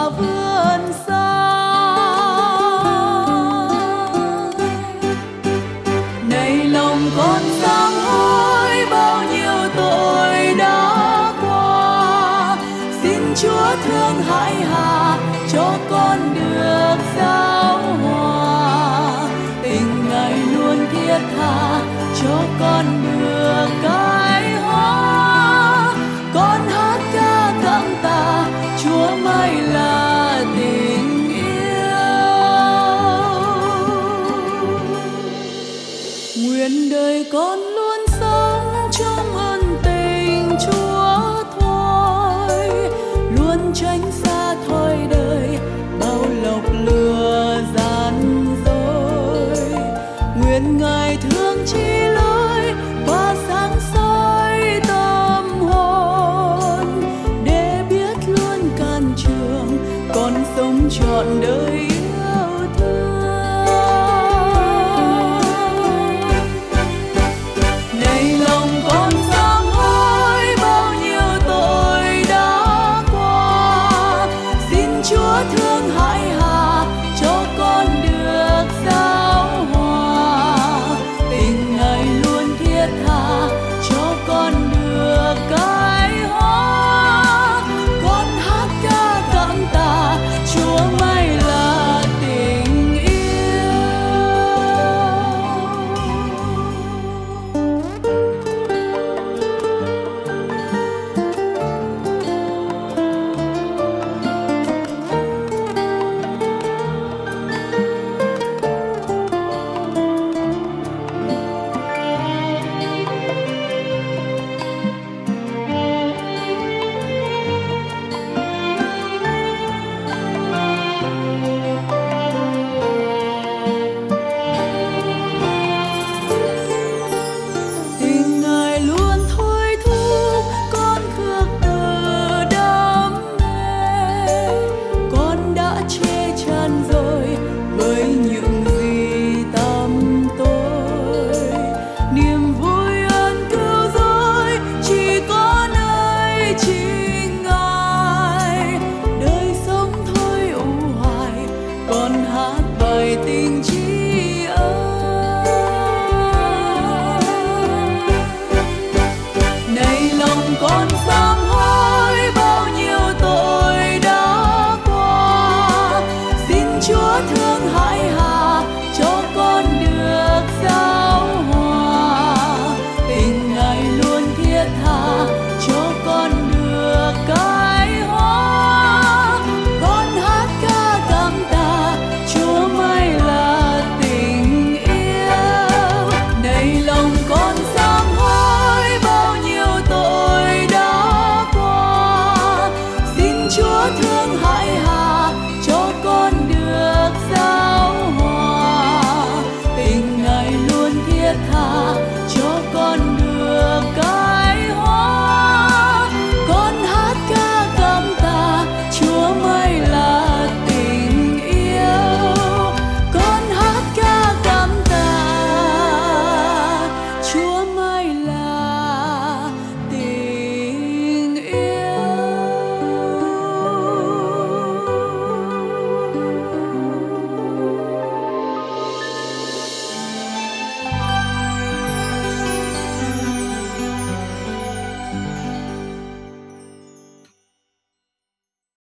và vươn xa. Này lòng con sám hối bao nhiêu tội đã qua, xin Chúa thương hãi hà cho con được giao hòa. Tình Ngài luôn thiết tha cho con được cái hóa. Con hát ca cảm tạ Chúa mãi là tình yêu. Nguyện đời con luôn sống trong ơn tình Chúa thôi, luôn tránh xa thói đời bao lọc lừa gian dối. Nguyện Ngài thương chi lối và sáng soi tâm hồn, để biết luôn can trường con sống trọn đời yêu thương. Này lòng con sám hối bao nhiêu tội đã qua, xin Chúa thương hại